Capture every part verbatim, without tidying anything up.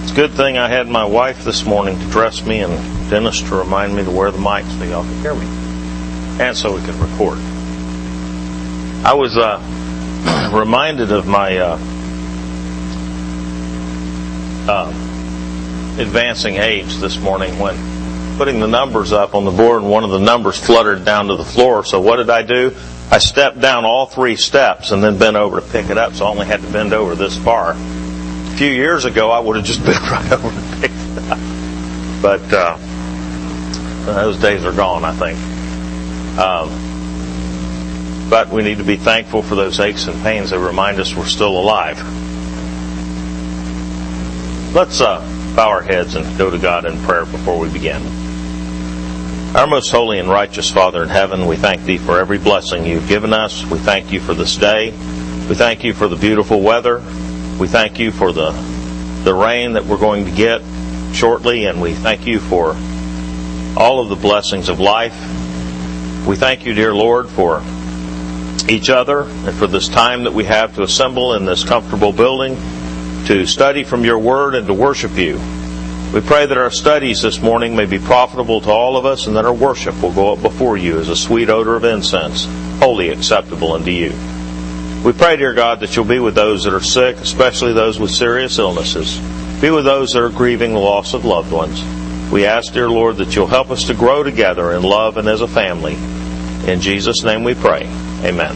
It's a good thing I had my wife this morning to dress me and Dennis to remind me to wear the mic so y'all could hear me. And so we could record. I was uh, reminded of my uh, uh, advancing age this morning when putting the numbers up on the board and one of the numbers fluttered down to the floor. So what did I do? I stepped down all three steps and then bent over to pick it up, so I only had to bend over this far. A few years ago, I would have just bent right over and picked it up. But uh, those days are gone, I think. Um, but we need to be thankful for those aches and pains that remind us we're still alive. Let's uh, bow our heads and go to God in prayer before we begin. Our most holy and righteous Father in heaven, we thank Thee for every blessing You've given us. We thank You for this day. We thank You for the beautiful weather. We thank You for the the rain that we're going to get shortly, and we thank You for all of the blessings of life. We thank You, dear Lord, for each other and for this time that we have to assemble in this comfortable building to study from Your Word and to worship You. We pray that our studies this morning may be profitable to all of us and that our worship will go up before You as a sweet odor of incense, wholly acceptable unto You. We pray, dear God, that You'll be with those that are sick, especially those with serious illnesses. Be with those that are grieving the loss of loved ones. We ask, dear Lord, that You'll help us to grow together in love and as a family. In Jesus' name we pray. Amen.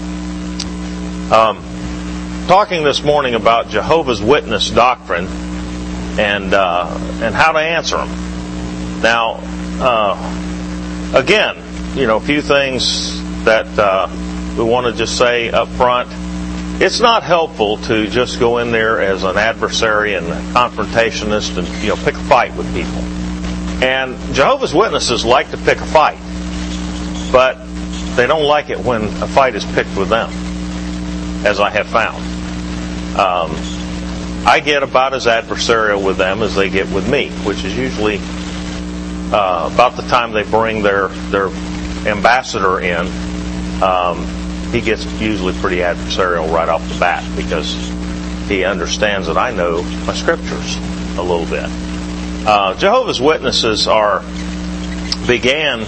Um, talking this morning about Jehovah's Witness doctrine and uh, and how to answer them. Now, uh, again, you know, a few things that uh, we want to just say up front. It's not helpful to just go in there as an adversary and a confrontationist and, you know, pick a fight with people. And Jehovah's Witnesses like to pick a fight, but they don't like it when a fight is picked with them, as I have found. Um, I get about as adversarial with them as they get with me, which is usually uh, about the time they bring their their ambassador in. Um, he gets usually pretty adversarial right off the bat because he understands that I know my scriptures a little bit. Uh, Jehovah's Witnesses are began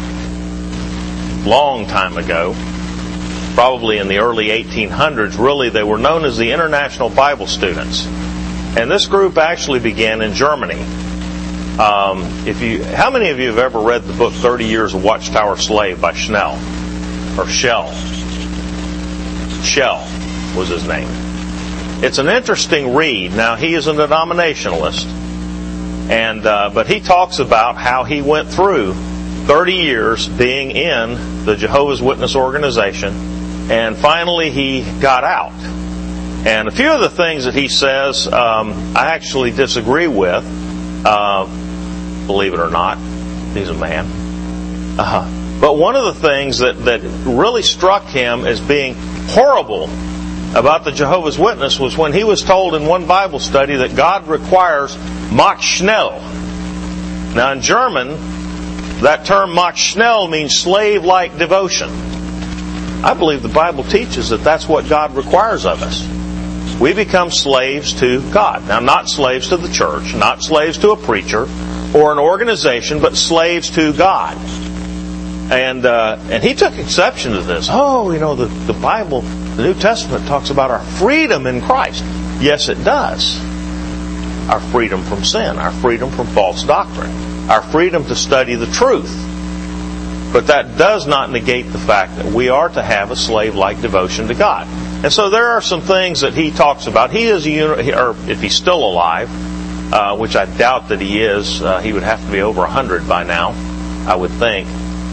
long time ago, probably in the early eighteen hundreds. Really, they were known as the International Bible Students, and this group actually began in Germany. Um, if you, how many of you have ever read the book thirty years a Watchtower Slave by Schnell or Shell? Shell was his name. It's an interesting read. Now, he is a denominationalist, and uh, but he talks about how he went through thirty years being in the Jehovah's Witness organization, and finally he got out. And a few of the things that he says, um, I actually disagree with. Uh, believe it or not, he's a man. Uh, but one of the things that, that really struck him as being horrible about the Jehovah's Witness was when he was told in one Bible study that God requires Mach Schnell. Now in German, that term Mach Schnell means slave-like devotion. I believe the Bible teaches that that's what God requires of us. We become slaves to God. Now, not slaves to the church, not slaves to a preacher or an organization, but slaves to God. And uh, and he took exception to this. Oh, you know, the, the Bible, the New Testament talks about our freedom in Christ. Yes, it does. Our freedom from sin, our freedom from false doctrine, our freedom to study the truth. But that does not negate the fact that we are to have a slave-like devotion to God. And so there are some things that he talks about. He is a, or if he's still alive, uh, which I doubt that he is, uh, he would have to be over a hundred by now, I would think.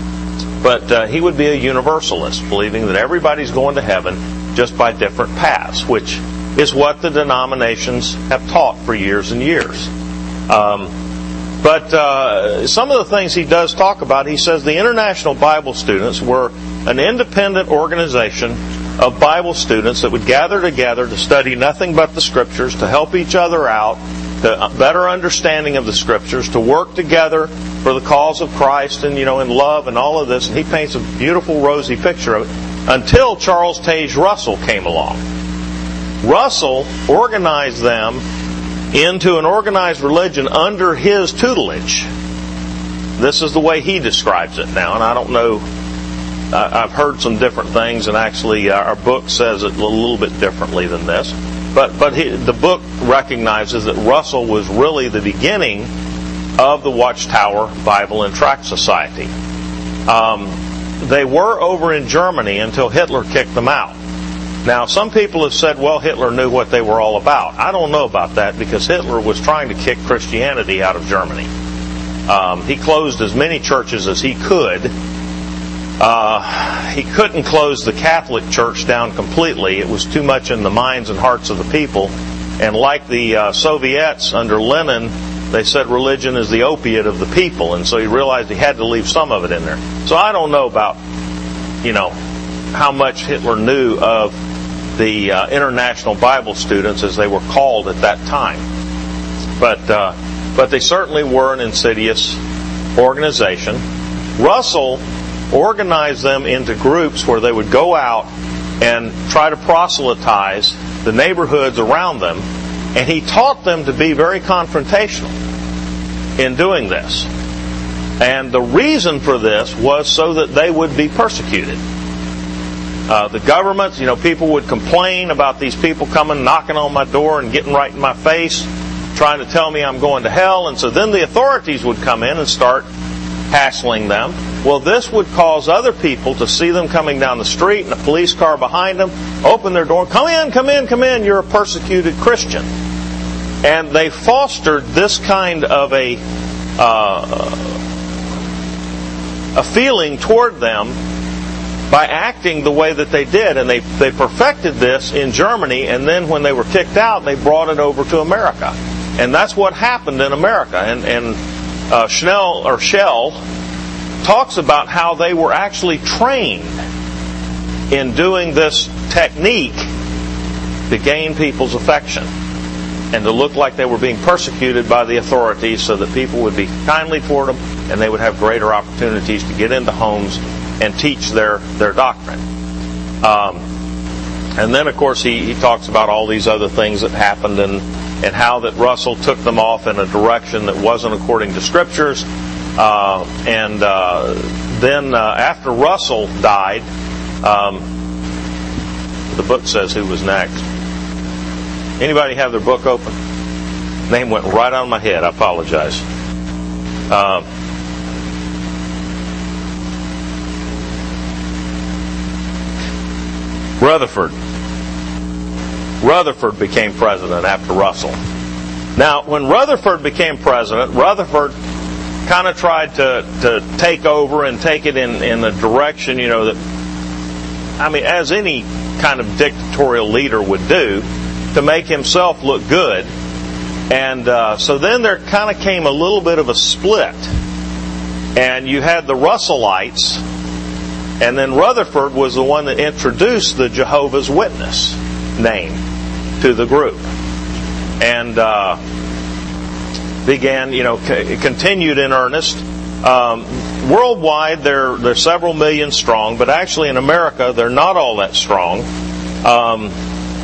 But uh, he would be a universalist, believing that everybody's going to heaven just by different paths, which is what the denominations have taught for years and years. Um, but uh, some of the things he does talk about, he says the International Bible Students were an independent organization of Bible students that would gather together to study nothing but the Scriptures, to help each other out, to a better understanding of the Scriptures, to work together for the cause of Christ and, you know, in love and all of this. And he paints a beautiful, rosy picture of it until Charles Taze Russell came along. Russell organized them into an organized religion under his tutelage. This is the way he describes it now, and I don't know, I've heard some different things, and actually our book says it a little bit differently than this. But but he, the book recognizes that Russell was really the beginning of the Watchtower Bible and Tract Society. Um, they were over in Germany until Hitler kicked them out. Now, some people have said, well, Hitler knew what they were all about. I don't know about that, because Hitler was trying to kick Christianity out of Germany. Um, he closed as many churches as he could. Uh, he couldn't close the Catholic Church down completely. It was too much in the minds and hearts of the people. And like the uh, Soviets under Lenin, they said religion is the opiate of the people. And so he realized he had to leave some of it in there. So I don't know about, you know, how much Hitler knew of the uh, international Bible students, as they were called at that time. But uh, but they certainly were an insidious organization. Russell organized them into groups where they would go out and try to proselytize the neighborhoods around them, and he taught them to be very confrontational in doing this. And the reason for this was so that they would be persecuted. Uh, the government, you know, people would complain about these people coming, knocking on my door and getting right in my face, trying to tell me I'm going to hell. And so then the authorities would come in and start hassling them. Well, this would cause other people to see them coming down the street and a police car behind them, open their door, come in, come in, come in, you're a persecuted Christian. And they fostered this kind of a uh, a feeling toward them by acting the way that they did. And they, they perfected this in Germany, and then when they were kicked out, they brought it over to America. And that's what happened in America. And, and uh, Schnell, or Shell talks about how they were actually trained in doing this technique to gain people's affection and to look like they were being persecuted by the authorities, so that people would be kindly toward them and they would have greater opportunities to get into homes and teach their, their doctrine. Um, and then, of course, he, he talks about all these other things that happened, and, and how that Russell took them off in a direction that wasn't according to Scriptures. Uh, and uh, then uh, after Russell died, um, the book says who was next. Anybody have their book open? Name went right on my head. I apologize. Uh, Rutherford. Rutherford became president after Russell. Now, when Rutherford became president, Rutherford kind of tried to, to take over and take it in, in a direction, you know, that, I mean, as any kind of dictatorial leader would do, to make himself look good. And uh, so then there kind of came a little bit of a split. And you had the Russellites, and then Rutherford was the one that introduced the Jehovah's Witness name to the group. And uh, began, you know, c- continued in earnest. Um, worldwide, they're, they're several million strong, but actually in America, they're not all that strong. Um,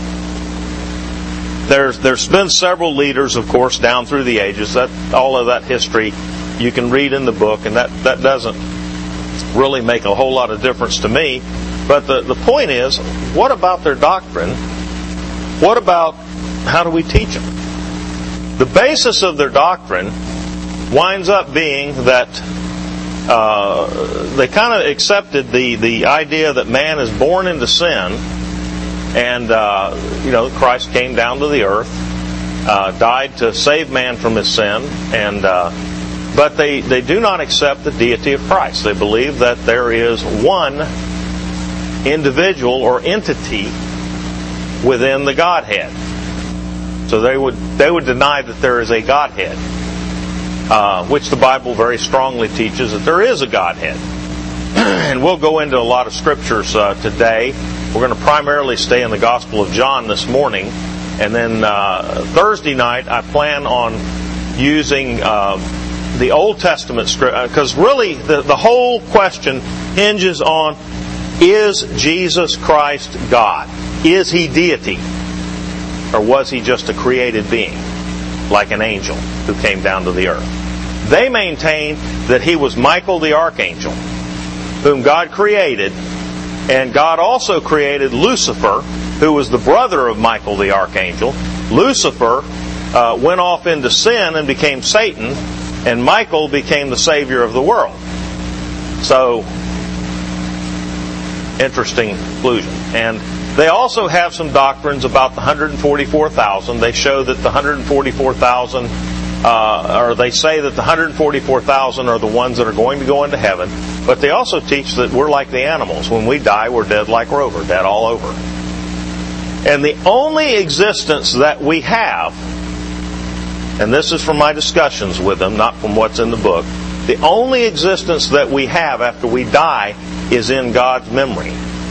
there's there's been several leaders, of course, down through the ages. That all of that history you can read in the book, and that, that doesn't really make a whole lot of difference to me. But the, the point is, what about their doctrine? What about how do we teach them? The basis of their doctrine winds up being that uh, they kind of accepted the, the idea that man is born into sin, and uh, you know, Christ came down to the earth, uh, died to save man from his sin, and uh, but they, they do not accept the deity of Christ. They believe that there is one individual or entity within the Godhead. So they would they would deny that there is a Godhead, uh, which the Bible very strongly teaches that there is a Godhead. And we'll go into a lot of scriptures uh, today. We're going to primarily stay in the Gospel of John this morning, and then uh, Thursday night I plan on using uh, the Old Testament script, because really the, the whole question hinges on: is Jesus Christ God? Is He deity? Or was He just a created being? like an angel who came down to the earth. They maintain that he was Michael the archangel, whom God created, and God also created Lucifer, who was the brother of Michael the archangel. Lucifer uh, went off into sin and became Satan, and Michael became the savior of the world. So, interesting conclusion. And they also have some doctrines about the one hundred forty-four thousand. They show that the one hundred forty-four thousand, uh, or they say that the one hundred forty-four thousand are the ones that are going to go into heaven. But they also teach that we're like the animals. When we die, we're dead like Rover, dead all over. And the only existence that we have, and this is from my discussions with them, not from what's in the book, the only existence that we have after we die is in God's memory.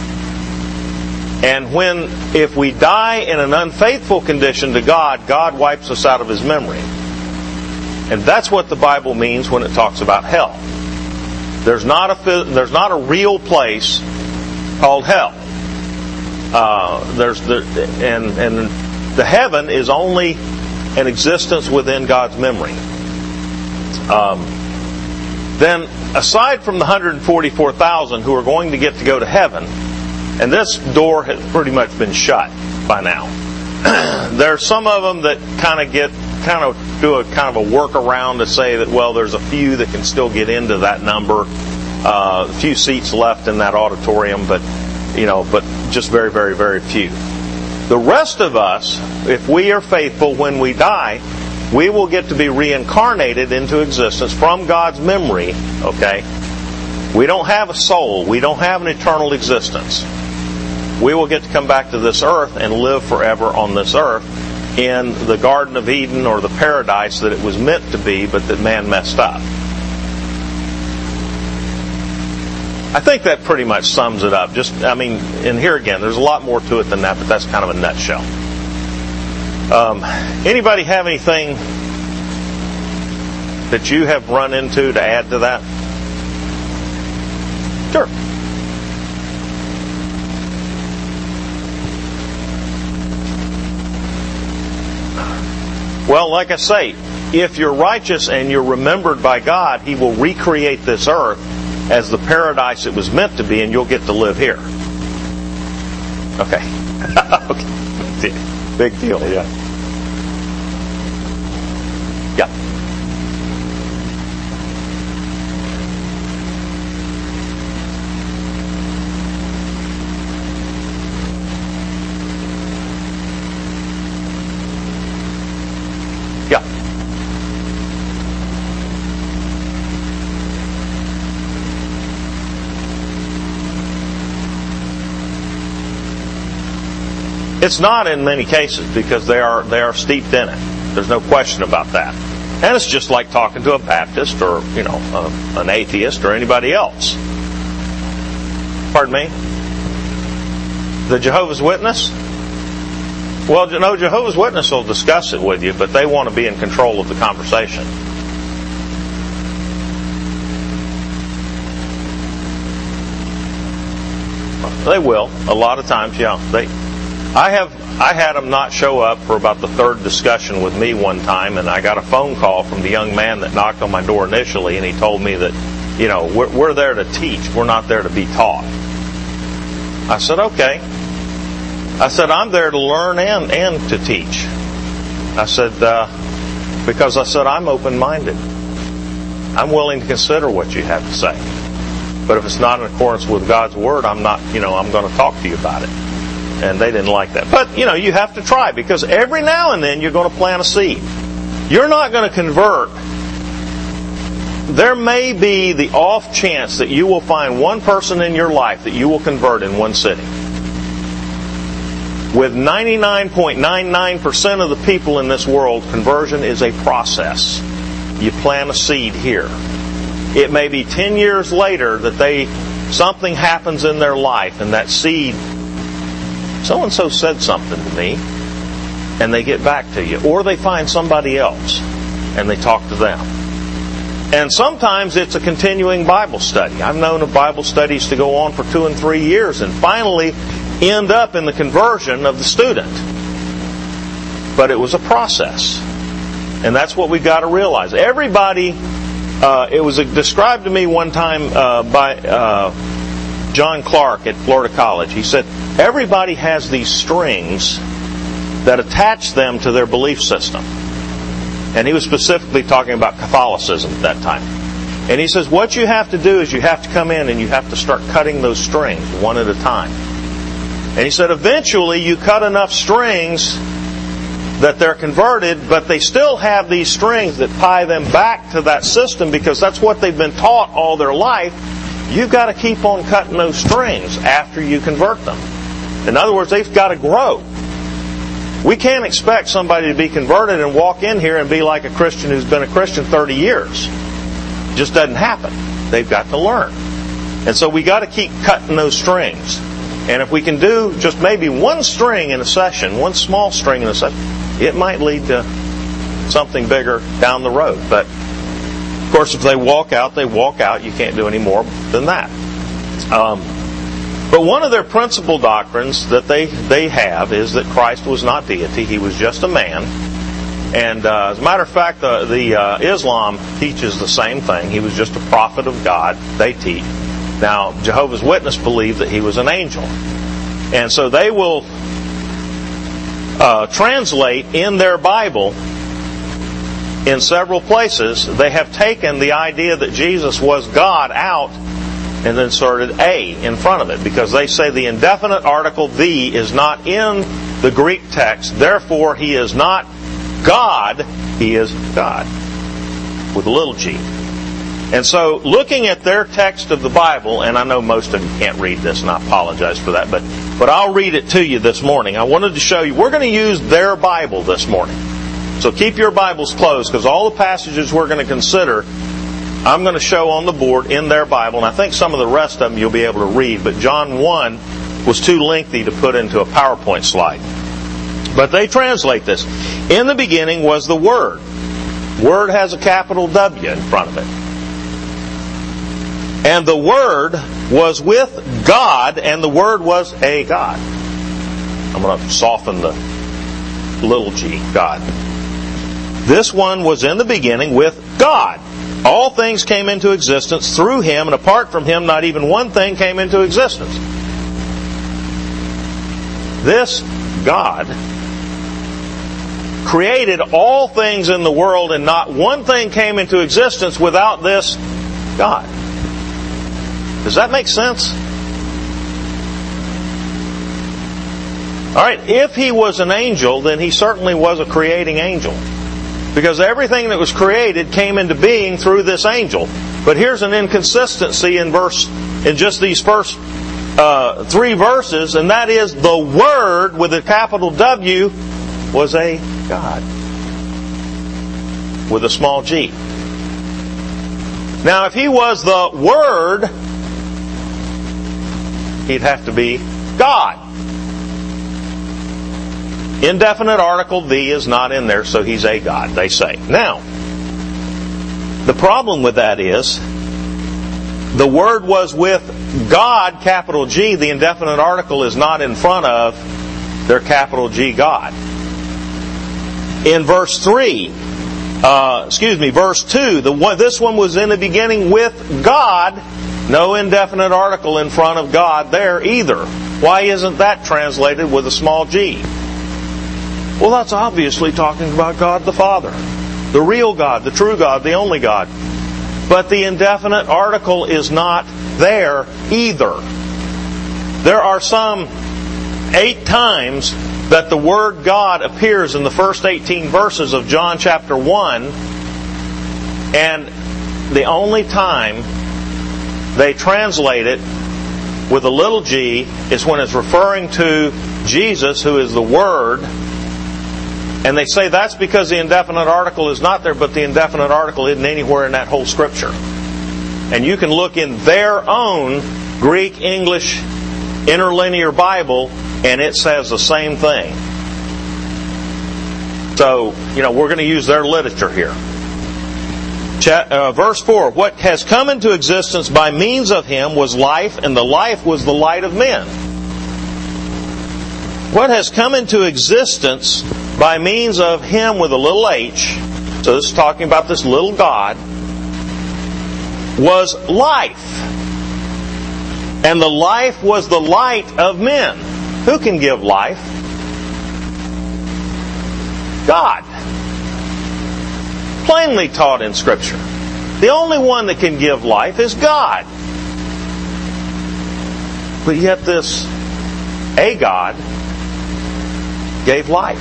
And when, if we die in an unfaithful condition to God, God wipes us out of His memory. And that's what the Bible means when it talks about hell. There's not a, there's not a real place called hell. Uh, there's the, and, and the heaven is only an existence within God's memory. Um, then, aside from the one hundred forty-four thousand who are going to get to go to heaven, and this door has pretty much been shut by now. There are some of them that kind of get, kind of do a kind of a workaround to say that, well, there's a few that can still get into that number. Uh, a few seats left in that auditorium, but, you know, but just very, very, very few. The rest of us, if we are faithful when we die, we will get to be reincarnated into existence from God's memory, okay? We don't have a soul. We don't have an eternal existence. We will get to come back to this earth and live forever on this earth in the Garden of Eden or the paradise that it was meant to be, but that man messed up. I think that pretty much sums it up. Just, I mean, and here again, there's a lot more to it than that, but that's kind of a nutshell. Um, anybody have anything that you have run into to add to that? Sure. Well, like I say, if you're righteous and you're remembered by God, He will recreate this earth as the paradise it was meant to be, and you'll get to live here. Okay. Okay. Big deal, yeah. Yeah. Yeah. It's not in many cases because they are they are steeped in it. There's no question about that. And it's just like talking to a Baptist or, you know, a, an atheist or anybody else. Pardon me? The Jehovah's Witness? Well, you know, Jehovah's Witness will discuss it with you, but they want to be in control of the conversation. They will. A lot of times, yeah. They, I have, I had them not show up for about the third discussion with me one time, and I got a phone call from the young man that knocked on my door initially, and he told me that, you know, we're, we're there to teach. We're not there to be taught. I said, okay. I said, I'm there to learn and, and to teach. I said, uh, because I said, I'm open-minded. I'm willing to consider what you have to say. But if it's not in accordance with God's Word, I'm not, you know, I'm going to talk to you about it. And they didn't like that. But, you know, you have to try, because every now and then you're going to plant a seed. You're not going to convert. There may be the off chance that you will find one person in your life that you will convert in one sitting. With ninety-nine point nine nine percent of the people in this world, conversion is a process. You plant a seed here. It may be ten years later that they something happens in their life, and that seed, so-and-so said something to me, and they get back to you. Or they find somebody else, and they talk to them. And sometimes it's a continuing Bible study. I've known of Bible studies to go on for two and three years, and finally end up in the conversion of the student. But it was a process. And that's what we've got to realize. Everybody, uh, it was described to me one time uh, by uh, John Clark at Florida College. He said, everybody has these strings that attach them to their belief system. And he was specifically talking about Catholicism at that time. And he says, what you have to do is you have to come in and you have to start cutting those strings one at a time. And he said, eventually you cut enough strings that they're converted, but they still have these strings that tie them back to that system because that's what they've been taught all their life. You've got to keep on cutting those strings after you convert them. In other words, they've got to grow. We can't expect somebody to be converted and walk in here and be like a Christian who's been a Christian thirty years. It just doesn't happen. They've got to learn. And so we got to keep cutting those strings. And if we can do just maybe one string in a session, one small string in a session, it might lead to something bigger down the road. But, of course, if they walk out, they walk out. You can't do any more than that. Um, but one of their principal doctrines that they, they have is that Christ was not deity. He was just a man. And uh, as a matter of fact, the, the uh, Islam teaches the same thing. He was just a prophet of God. They teach. Now, Jehovah's Witnesses believe that he was an angel. And so they will uh, translate in their Bible, in several places, they have taken the idea that Jesus was God out and inserted a in front of it. Because they say the indefinite article the is not in the Greek text. Therefore, he is not God, he is God. With a little g. And so, looking at their text of the Bible, and I know most of you can't read this, and I apologize for that, but, but I'll read it to you this morning. I wanted to show you, we're going to use their Bible this morning. So keep your Bibles closed, because all the passages we're going to consider, I'm going to show on the board in their Bible, and I think some of the rest of them you'll be able to read, but John one was too lengthy to put into a PowerPoint slide. But they translate this. In the beginning was the Word. Word has a capital W in front of it. And the Word was with God, and the Word was a God. I'm going to soften the little g, God. This one was in the beginning with God. All things came into existence through Him, and apart from Him, not even one thing came into existence. This God created all things in the world, and not one thing came into existence without this God. Does that make sense? All right, if he was an angel, then he certainly was a creating angel. Because everything that was created came into being through this angel. But here's an inconsistency in verse, in just these first uh, three verses, and that is the Word with a capital W was a God with a small g. Now, if he was the Word, he'd have to be God. Indefinite article the is not in there, so he's a God, they say. Now, the problem with that is, the Word was with God, capital G. The indefinite article is not in front of their capital G God. In verse three, uh, excuse me, verse two, the one, this one was in the beginning with God. No indefinite article in front of God there either. Why isn't that translated with a small g? Well, that's obviously talking about God the Father. The real God, the true God, the only God. But the indefinite article is not there either. There are some eight times that the word God appears in the first eighteen verses of John chapter one. And the only time they translate it with a little g is when it's referring to Jesus, who is the Word. And they say that's because the indefinite article is not there, but the indefinite article isn't anywhere in that whole Scripture. And you can look in their own Greek, English, interlinear Bible, and it says the same thing. So, you know, we're going to use their literature here. Uh, verse four, what has come into existence by means of Him was life, and the life was the light of men. What has come into existence by means of Him with a little h so this is talking about this little God, was life. And the life was the light of men. Who can give life? God. Plainly taught in Scripture. The only one that can give life is God. But yet this a God gave life.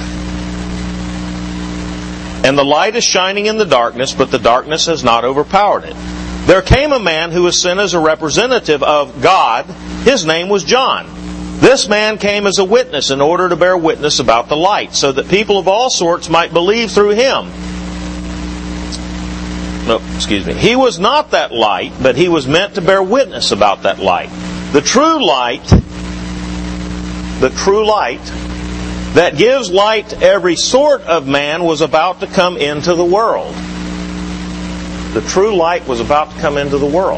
And the light is shining in the darkness, but the darkness has not overpowered it. There came a man who was sent as a representative of God. His name was John. This man came as a witness in order to bear witness about the light, so that people of all sorts might believe through him. No, excuse me. He was not that light, but he was meant to bear witness about that light. The true light, the true light that gives light to every sort of man was about to come into the world. The true light was about to come into the world.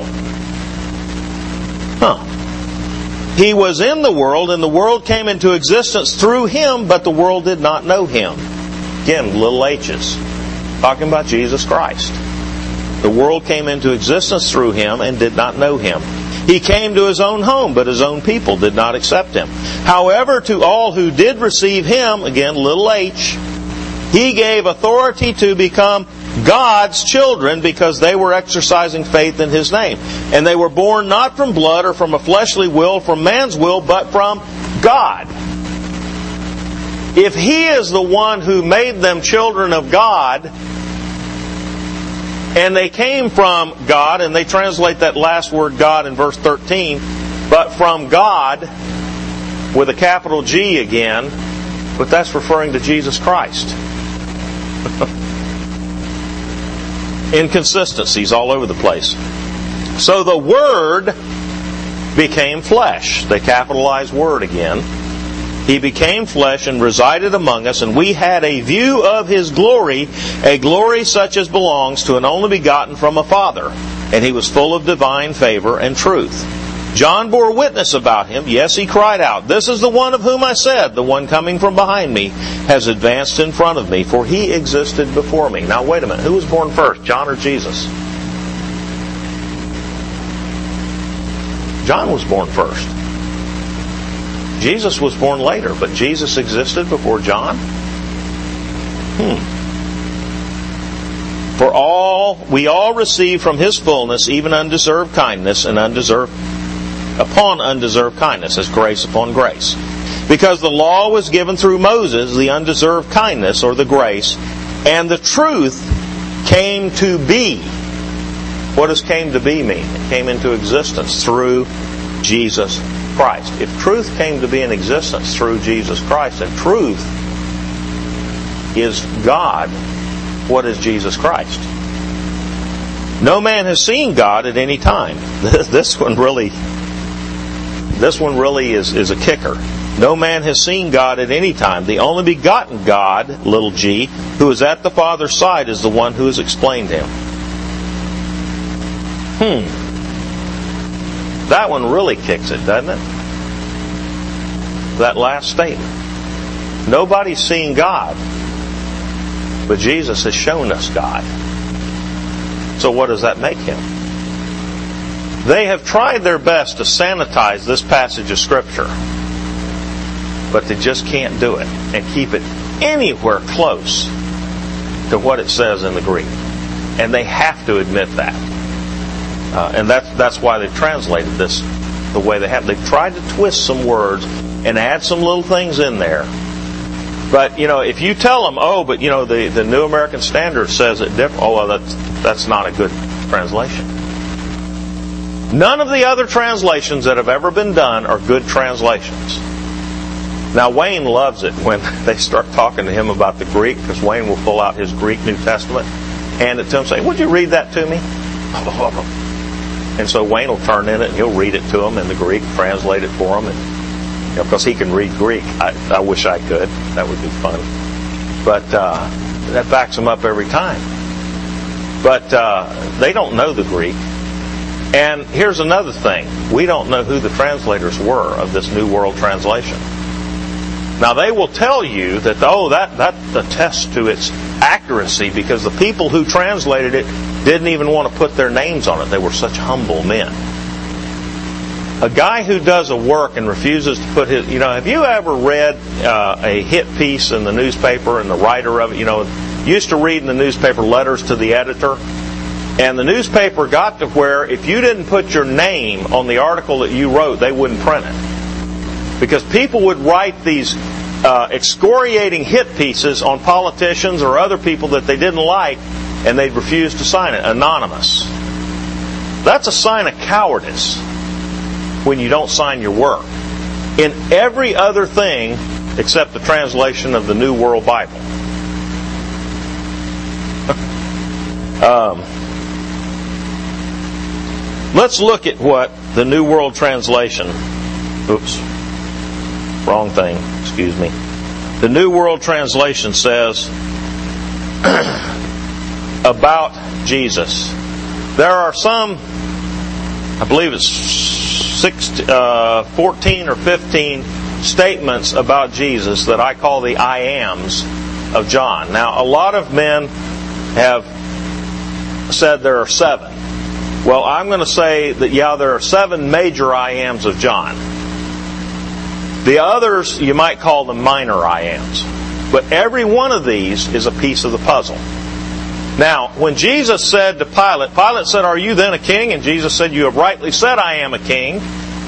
Huh. He was in the world, and the world came into existence through him, but the world did not know him. Again, little h's. Talking about Jesus Christ. The world came into existence through him and did not know him. He came to his own home, but his own people did not accept him. However, to all who did receive him, again, little h, he gave authority to become God's children, because they were exercising faith in his name. And they were born not from blood or from a fleshly will, from man's will, but from God. If he is the one who made them children of God, and they came from God, and they translate that last word God in verse thirteen, but from God, with a capital G again, but that's referring to Jesus Christ. Inconsistencies all over the place. So the Word became flesh. They capitalize Word again. He became flesh and resided among us, and we had a view of his glory, a glory such as belongs to an only begotten from a Father. And he was full of divine favor and truth. John bore witness about him. Yes, he cried out, "This is the one of whom I said, the one coming from behind me has advanced in front of me, for he existed before me." Now wait a minute, who was born first, John or Jesus? John was born first. Jesus was born later, but Jesus existed before John? Hmm. For all, we all receive from his fullness even undeserved kindness and undeserved upon undeserved kindness, as grace upon grace. Because the law was given through Moses, the undeserved kindness, or the grace, and the truth came to be. What does came to be mean? It came into existence through Jesus Christ. If truth came to be in existence through Jesus Christ, and truth is God, what is Jesus Christ? No man has seen God at any time. This one really... This one really is, is a kicker. No man has seen God at any time. The only begotten God, little g, who is at the Father's side, is the one who has explained him. Hmm. That one really kicks it, doesn't it? That last statement. Nobody's seen God, but Jesus has shown us God. So what does that make him? They have tried their best to sanitize this passage of Scripture, but they just can't do it and keep it anywhere close to what it says in the Greek. And they have to admit that. Uh, and that's, that's why they've translated this the way they have. They've tried to twist some words and add some little things in there. But, you know, if you tell them, oh, but, you know, the, the New American Standard says it different, oh, well, that's, that's not a good translation. None of the other translations that have ever been done are good translations. Now, Wayne loves it when they start talking to him about the Greek, because Wayne will pull out his Greek New Testament, hand it to him, say, "Would you read that to me?" And so Wayne will turn in it, and he'll read it to him in the Greek, translate it for him, and, you know, because he can read Greek. I, I wish I could. That would be fun. But uh, that backs him up every time. But uh, they don't know the Greek. And here's another thing. We don't know who the translators were of this New World Translation. Now they will tell you that, oh, that, that attests to its accuracy because the people who translated it didn't even want to put their names on it. They were such humble men. A guy who does a work and refuses to put his, you know, have you ever read uh, a hit piece in the newspaper and the writer of it, you know, used to read in the newspaper letters to the editor, and the newspaper got to where if you didn't put your name on the article that you wrote, they wouldn't print it. Because people would write these uh, excoriating hit pieces on politicians or other people that they didn't like, and they'd refuse to sign it, anonymous. That's a sign of cowardice when you don't sign your work. In every other thing except the translation of the New World Bible. um, let's look at what the New World Translation, oops, wrong thing, excuse me. The New World Translation says about Jesus. There are some, I believe it's six, uh, fourteen or fifteen statements about Jesus that I call the I ams of John. Now, a lot of men have said there are seven. Well, I'm going to say that, yeah, there are seven major I ams of John. The others, you might call them minor I ams. But every one of these is a piece of the puzzle. Now, when Jesus said to Pilate, Pilate said, "Are you then a king?" And Jesus said, "You have rightly said I am a king."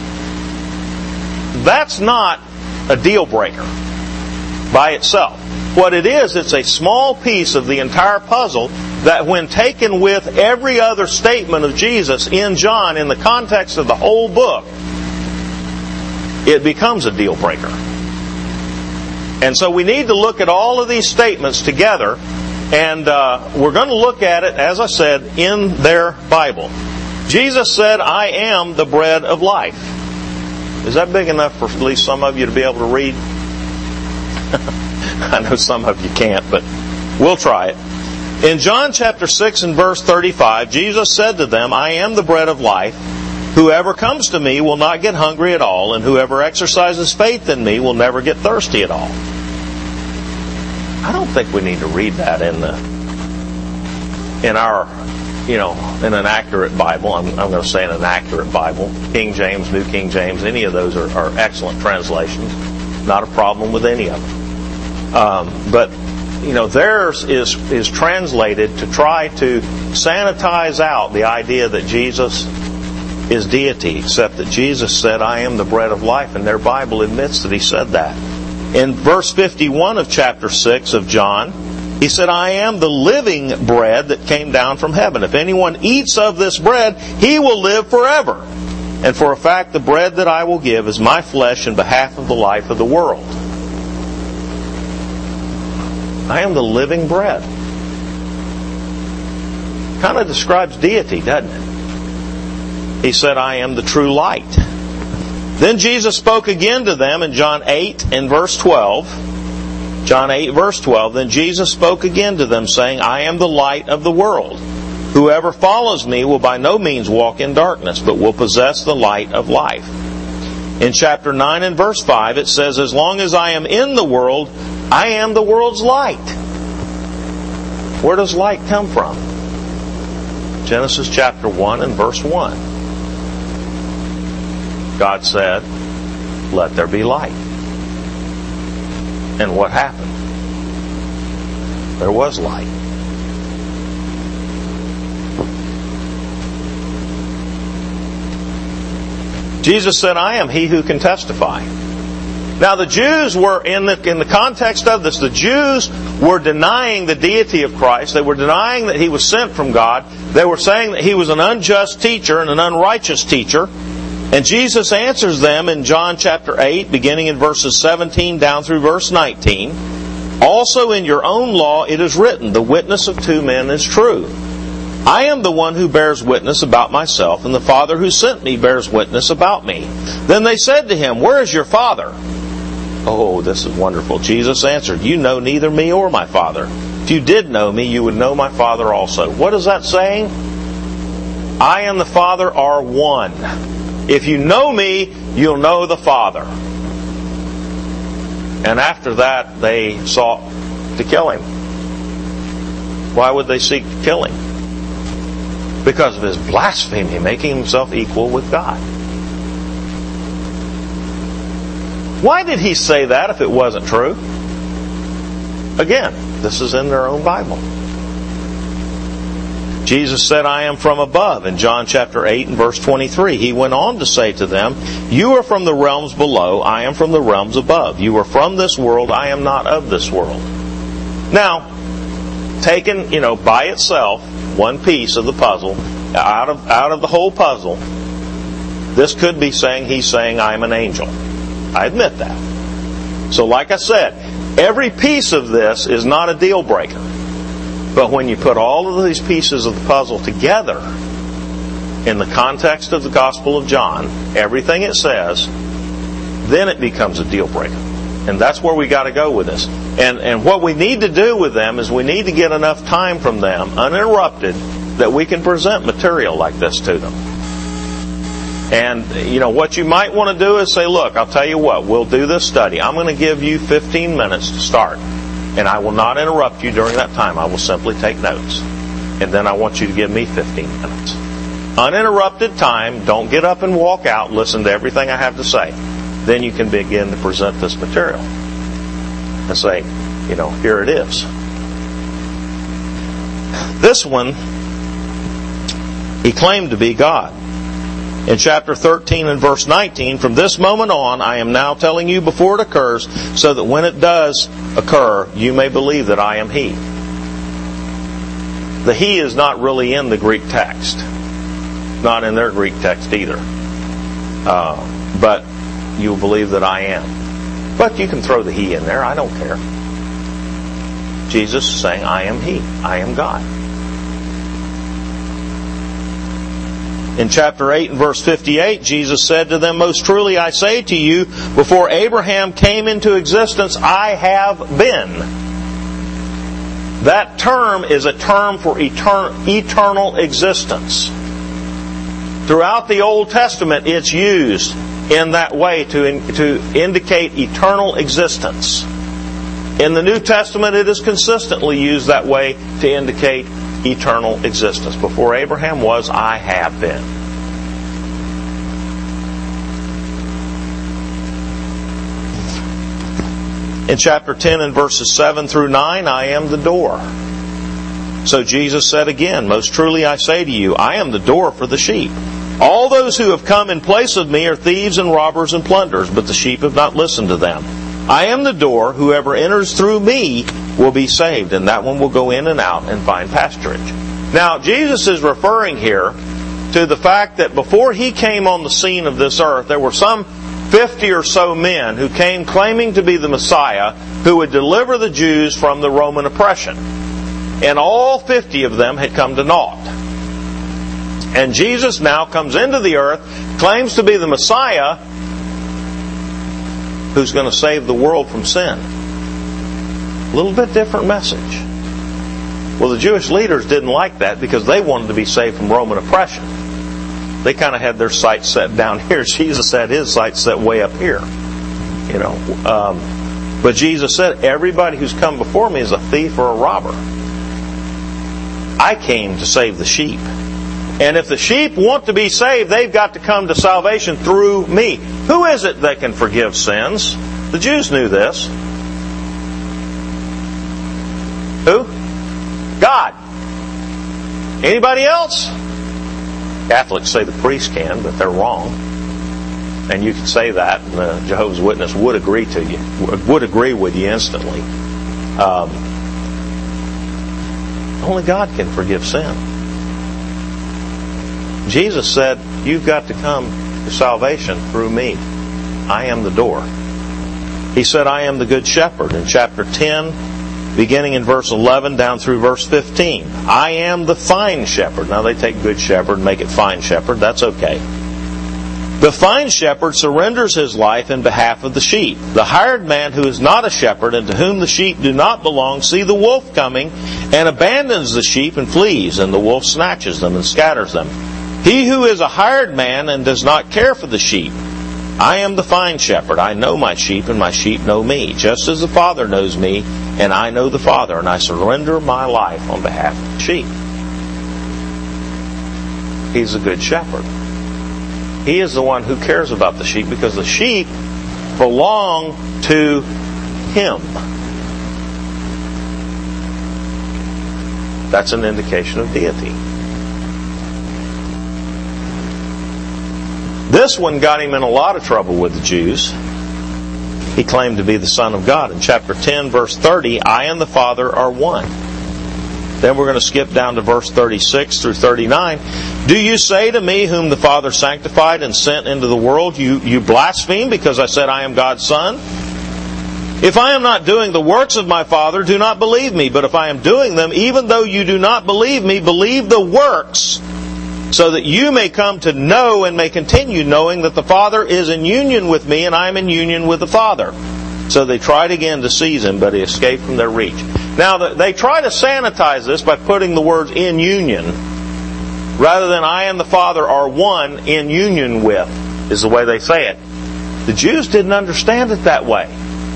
That's not a deal breaker by itself. What it is, it's a small piece of the entire puzzle that when taken with every other statement of Jesus in John, in the context of the whole book, it becomes a deal breaker. And so we need to look at all of these statements together, and uh, we're going to look at it, as I said, in their Bible. Jesus said, "I am the bread of life." Is that big enough for at least some of you to be able to read? I know some of you can't, but we'll try it. In John chapter six and verse thirty-five, Jesus said to them, "I am the bread of life. Whoever comes to me will not get hungry at all, and whoever exercises faith in me will never get thirsty at all." I don't think we need to read that in the in our, you know, in an accurate Bible. I'm, I'm going to say in an accurate Bible. King James, New King James, any of those are, are excellent translations. Not a problem with any of them. Um, but, you know, theirs is, is translated to try to sanitize out the idea that Jesus is deity, except that Jesus said, "I am the bread of life," and their Bible admits that He said that. In verse fifty-one of chapter six of John, He said, "I am the living bread that came down from heaven. If anyone eats of this bread, he will live forever. And for a fact, the bread that I will give is my flesh in behalf of the life of the world." I am the living bread. Kind of describes deity, doesn't it? He said, "I am the true light." Then Jesus spoke again to them in John eight and verse twelve. John eight verse twelve, "Then Jesus spoke again to them, saying, I am the light of the world. Whoever follows me will by no means walk in darkness, but will possess the light of life." In chapter nine and verse five, it says, "As long as I am in the world, I am the world's light." Where does light come from? Genesis chapter one and verse one. God said, "Let there be light." And what happened? There was light. Jesus said, "I am He who can testify." Now the Jews were, in the, in the context of this, the Jews were denying the deity of Christ. They were denying that He was sent from God. They were saying that He was an unjust teacher and an unrighteous teacher. And Jesus answers them in John chapter eight, beginning in verses seventeen down through verse nineteen. "Also in your own law it is written, the witness of two men is true. I am the one who bears witness about myself, and the Father who sent me bears witness about me." Then they said to Him, "Where is your Father?" Oh, this is wonderful. Jesus answered, "You know neither me or my Father. If you did know me, you would know my Father also." What is that saying? I and the Father are one. If you know me, you'll know the Father. And after that, they sought to kill him. Why would they seek to kill him? Because of his blasphemy, making himself equal with God. Why did he say that if it wasn't true? Again, this is in their own Bible. Jesus said, I am from above, in John chapter eight and verse twenty-three. He went on to say to them, you are from the realms below, I am from the realms above. You are from this world, I am not of this world. Now, taken, you know, by itself, one piece of the puzzle, out of out of the whole puzzle, this could be saying he's saying I'm an angel. I admit that. So like I said, every piece of this is not a deal breaker. But when you put all of these pieces of the puzzle together in the context of the Gospel of John, everything it says, then it becomes a deal breaker. And that's where we got to go with this. And and what we need to do with them is we need to get enough time from them, uninterrupted, that we can present material like this to them. And, you know, what you might want to do is say, look, I'll tell you what, we'll do this study. I'm going to give you fifteen minutes to start. And I will not interrupt you during that time. I will simply take notes. And then I want you to give me fifteen minutes. Uninterrupted time. Don't get up and walk out. Listen to everything I have to say. Then you can begin to present this material. And say, you know, here it is. This one, he claimed to be God. In chapter thirteen and verse nineteen, from this moment on, I am now telling you before it occurs, so that when it does occur, you may believe that I am He. The He is not really in the Greek text. Not in their Greek text either. Uh, but you will believe that I am. But you can throw the He in there. I don't care. Jesus is saying, I am He. I am God. In chapter eight and verse fifty-eight, Jesus said to them, most truly I say to you, before Abraham came into existence, I have been. That term is a term for etern- eternal existence. Throughout the Old Testament, it's used in that way to, in, to indicate eternal existence. In the New Testament, it is consistently used that way to indicate eternal existence. Before Abraham was, I have been. In chapter ten and verses seven through nine, I am the door. So Jesus said again, most truly I say to you, I am the door for the sheep. All those who have come in place of me are thieves and robbers and plunderers, but the sheep have not listened to them. I am the door. Whoever enters through me will be saved, and that one will go in and out and find pasturage. Now, Jesus is referring here to the fact that before He came on the scene of this earth, there were some fifty or so men who came claiming to be the Messiah who would deliver the Jews from the Roman oppression. And all fifty of them had come to naught. And Jesus now comes into the earth, claims to be the Messiah who's going to save the world from sin. A little bit different message. Well, the Jewish leaders didn't like that because they wanted to be saved from Roman oppression. They kind of had their sights set down here. Jesus had His sights set way up here. You know, um, but Jesus said, everybody who's come before me is a thief or a robber. I came to save the sheep. And if the sheep want to be saved, they've got to come to salvation through me. Who is it that can forgive sins? The Jews knew this. Who? God. Anybody else? Catholics say the priest can, but they're wrong. And you can say that, and the Jehovah's Witness would agree to you, would agree with you instantly. Um, only God can forgive sin. Jesus said, you've got to come to salvation through me. I am the door. He said, I am the good shepherd in chapter ten, beginning in verse eleven down through verse fifteen. I am the fine shepherd. Now they take good shepherd and make it fine shepherd. That's okay. The fine shepherd surrenders his life in behalf of the sheep. The hired man who is not a shepherd and to whom the sheep do not belong see the wolf coming and abandons the sheep and flees, and the wolf snatches them and scatters them. He who is a hired man and does not care for the sheep I am the fine shepherd. I know my sheep, and my sheep know me, just as the Father knows me, and I know the Father, and I surrender my life on behalf of the sheep. He's a good shepherd. He is the one who cares about the sheep, because the sheep belong to Him. That's an indication of deity. This one got him in a lot of trouble with the Jews. He claimed to be the Son of God. In chapter ten, verse thirty, I and the Father are one. Then we're going to skip down to verse thirty-six through thirty-nine. Do you say to me, whom the Father sanctified and sent into the world, you, you blaspheme because I said I am God's Son? If I am not doing the works of my Father, do not believe me. But if I am doing them, even though you do not believe me, believe the works, so that you may come to know and may continue knowing that the Father is in union with me and I am in union with the Father. So they tried again to seize him, but he escaped from their reach. Now, they try to sanitize this by putting the words in union, rather than I and the Father are one in union with, is the way they say it. The Jews didn't understand it that way.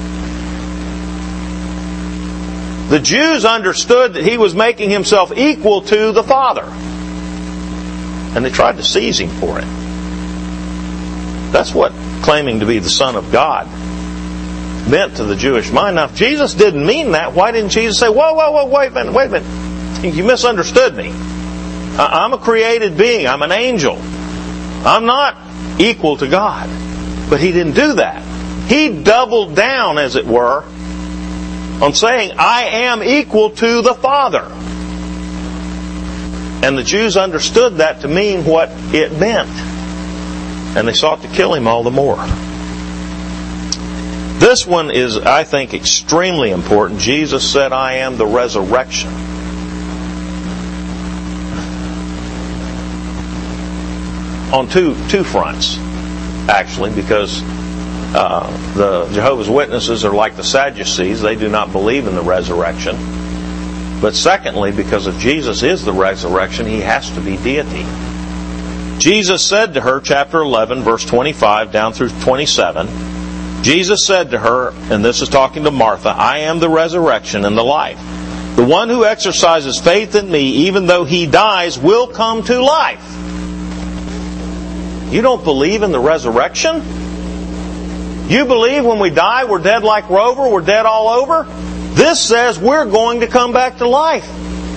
The Jews understood that he was making himself equal to the Father. And they tried to seize him for it. That's what claiming to be the Son of God meant to the Jewish mind. Now, if Jesus didn't mean that, why didn't Jesus say, whoa, whoa, whoa, wait a minute, wait a minute. You misunderstood me. I'm a created being. I'm an angel. I'm not equal to God. But he didn't do that. He doubled down, as it were, on saying, I am equal to the Father. And the Jews understood that to mean what it meant. And they sought to kill him all the more. This one is, I think, extremely important. Jesus said, I am the resurrection. On two, two fronts, actually, because uh, the Jehovah's Witnesses are like the Sadducees. They do not believe in the resurrection. But secondly, because if Jesus is the resurrection, he has to be deity. Jesus said to her, chapter eleven, verse twenty-five down through twenty-seven, Jesus said to her, and this is talking to Martha, I am the resurrection and the life. The one who exercises faith in me, even though he dies, will come to life. You don't believe in the resurrection? You believe when we die, we're dead like Rover, we're dead all over? This says we're going to come back to life.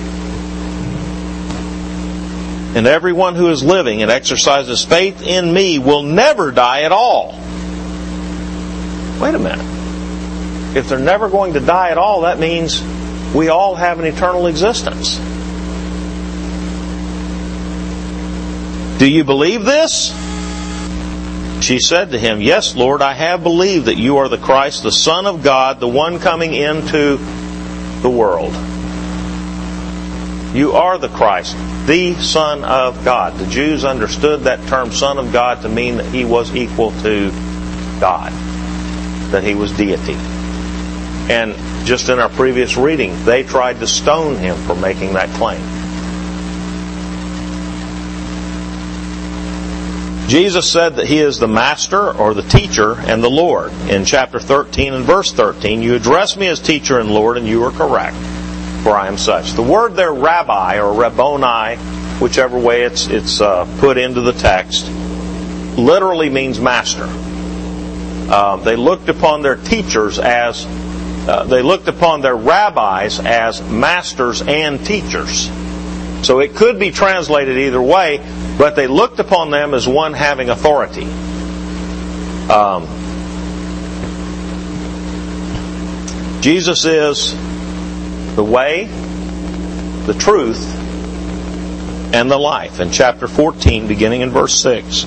And everyone who is living and exercises faith in me will never die at all. Wait a minute. If they're never going to die at all, that means we all have an eternal existence. Do you believe this? She said to him, yes, Lord, I have believed that you are the Christ, the Son of God, the one coming into the world. You are the Christ, the Son of God. The Jews understood that term Son of God to mean that he was equal to God, that he was deity. And just in our previous reading, they tried to stone him for making that claim. Jesus said that he is the master or the teacher and the Lord. In chapter thirteen and verse thirteen, you address me as teacher and Lord, and you are correct, for I am such. The word there, rabbi or rabboni, whichever way it's it's uh, put into the text, literally means master. Uh, they looked upon their teachers as, uh, they looked upon their rabbis as masters and teachers. So it could be translated either way, but they looked upon them as one having authority. Um, Jesus is the way, the truth, and the life. In chapter fourteen, beginning in verse six.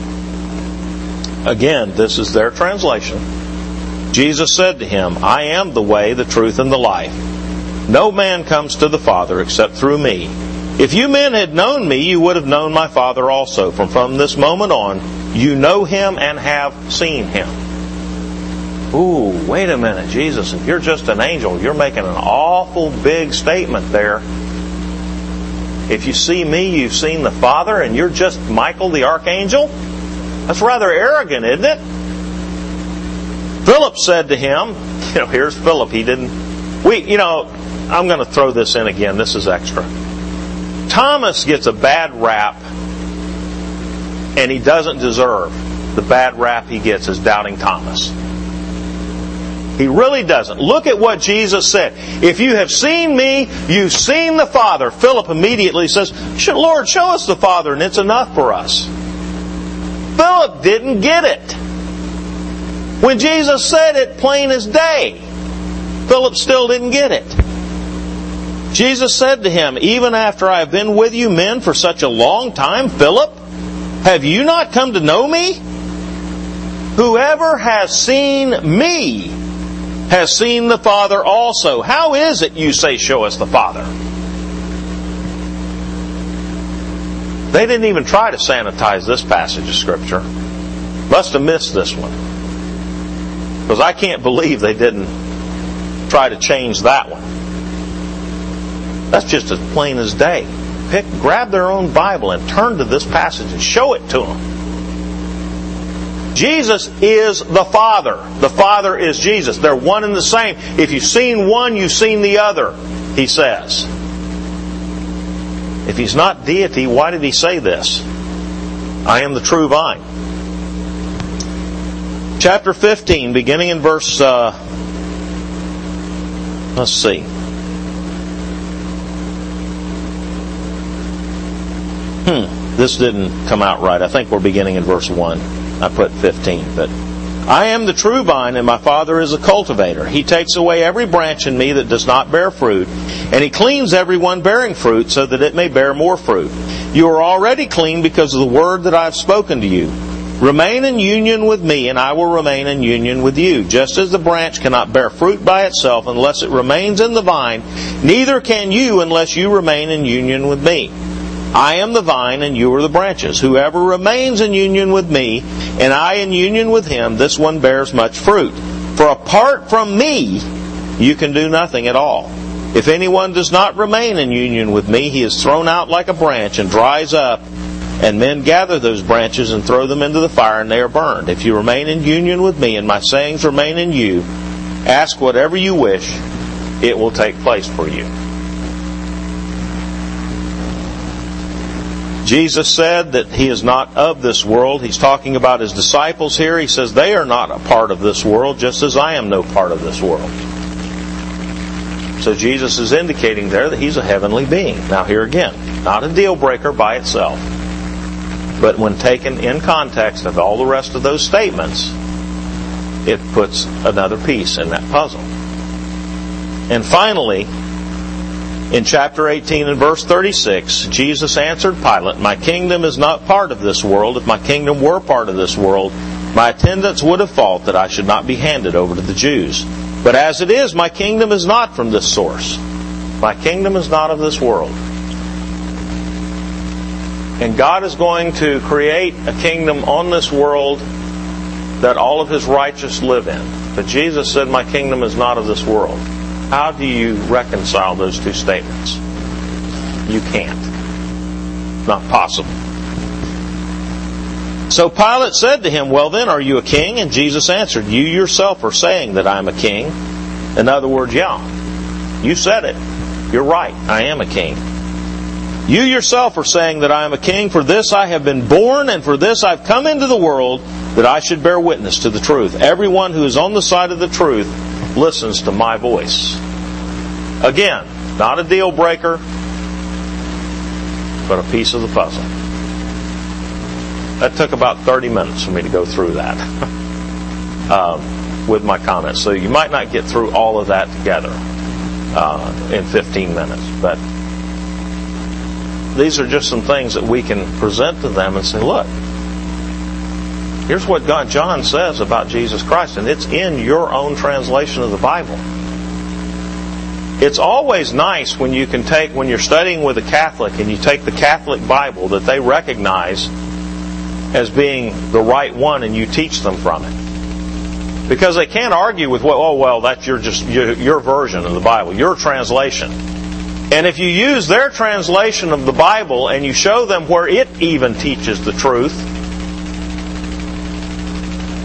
Again, this is their translation. Jesus said to him, I am the way, the truth, and the life. No man comes to the Father except through me. If you men had known me, you would have known my Father also. From, from this moment on, you know him and have seen him. Ooh, wait a minute, Jesus, if you're just an angel, you're making an awful big statement there. If you see me, you've seen the Father, and you're just Michael the archangel? That's rather arrogant, isn't it? Philip said to him, you know, here's Philip. He didn't, we, you know, I'm going to throw this in again. This is extra. Thomas gets a bad rap, and he doesn't deserve the bad rap he gets as doubting Thomas. He really doesn't. Look at what Jesus said. If you have seen me, you've seen the Father. Philip immediately says, Lord, show us the Father, and it's enough for us. Philip didn't get it. When Jesus said it plain as day, Philip still didn't get it. Jesus said to him, even after I have been with you men for such a long time, Philip, have you not come to know me? Whoever has seen me has seen the Father also. How is it you say, show us the Father? They didn't even try to sanitize this passage of Scripture. Must have missed this one. Because I can't believe they didn't try to change that one. That's just as plain as day. Pick, grab their own Bible and turn to this passage and show it to them. Jesus is the Father. The Father is Jesus. They're one and the same. If you've seen one, you've seen the other, he says. If he's not deity, why did he say this? I am the true vine. Chapter fifteen, beginning in verse, uh, let's see. Hmm, this didn't come out right. I think we're beginning in verse one. I put fifteen, but I am the true vine, and my Father is a cultivator. He takes away every branch in me that does not bear fruit, and He cleans every one bearing fruit, so that it may bear more fruit. You are already clean because of the word that I have spoken to you. Remain in union with me, and I will remain in union with you. Just as the branch cannot bear fruit by itself unless it remains in the vine, neither can you unless you remain in union with me. I am the vine, and you are the branches. Whoever remains in union with me, and I in union with him, this one bears much fruit. For apart from me, you can do nothing at all. If anyone does not remain in union with me, he is thrown out like a branch and dries up, and men gather those branches and throw them into the fire, and they are burned. If you remain in union with me, and my sayings remain in you, ask whatever you wish, it will take place for you. Jesus said that He is not of this world. He's talking about His disciples here. He says they are not a part of this world, just as I am no part of this world. So Jesus is indicating there that He's a heavenly being. Now here again, not a deal breaker by itself, but when taken in context of all the rest of those statements, it puts another piece in that puzzle. And finally, in chapter eighteen and verse thirty-six, Jesus answered Pilate, my kingdom is not part of this world. If my kingdom were part of this world, my attendants would have fought that I should not be handed over to the Jews. But as it is, my kingdom is not from this source. My kingdom is not of this world. And God is going to create a kingdom on this world that all of His righteous live in. But Jesus said, my kingdom is not of this world. How do you reconcile those two statements? You can't. Not possible. So Pilate said to him, well then, are you a king? And Jesus answered, you yourself are saying that I am a king. In other words, yeah, you said it. You're right. I am a king. You yourself are saying that I am a king. For this I have been born, and for this I've come into the world, that I should bear witness to the truth. Everyone who is on the side of the truth listens to my voice. Again, not a deal breaker, but a piece of the puzzle. That took about thirty minutes for me to go through that um, with my comments. So you might not get through all of that together uh, in fifteen minutes. But these are just some things that we can present to them and say, look, here's what God, John says about Jesus Christ, and it's in your own translation of the Bible. It's always nice when you can take, when you're studying with a Catholic and you take the Catholic Bible that they recognize as being the right one and you teach them from it. Because they can't argue with, well, oh, well, that's your, just your, your version of the Bible, your translation. And if you use their translation of the Bible and you show them where it even teaches the truth,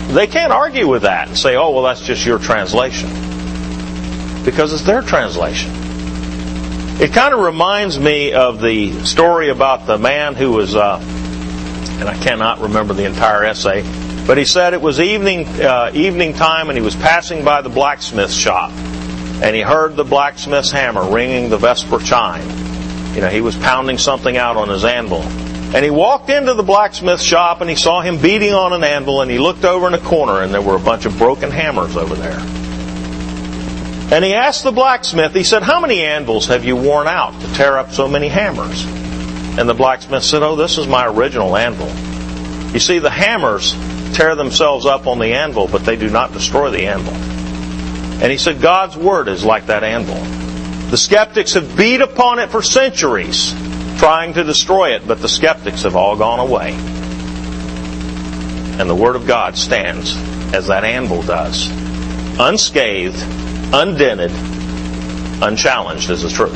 they can't argue with that and say, oh, well, that's just your translation. Because it's their translation. It kind of reminds me of the story about the man who was, uh, and I cannot remember the entire essay, but he said it was evening uh, evening time and he was passing by the blacksmith shop. And he heard the blacksmith's hammer ringing the vesper chime. You know, he was pounding something out on his anvil. And he walked into the blacksmith shop and he saw him beating on an anvil, and he looked over in a corner and there were a bunch of broken hammers over there. And he asked the blacksmith, he said, how many anvils have you worn out to tear up so many hammers? And the blacksmith said, oh, this is my original anvil. You see, the hammers tear themselves up on the anvil, but they do not destroy the anvil. And he said, God's Word is like that anvil. The skeptics have beat upon it for centuries, trying to destroy it, but the skeptics have all gone away. And the Word of God stands as that anvil does, unscathed, undented, unchallenged as the truth.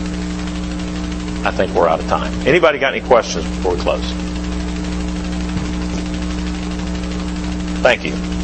I think we're out of time. Anybody got any questions before we close? Thank you.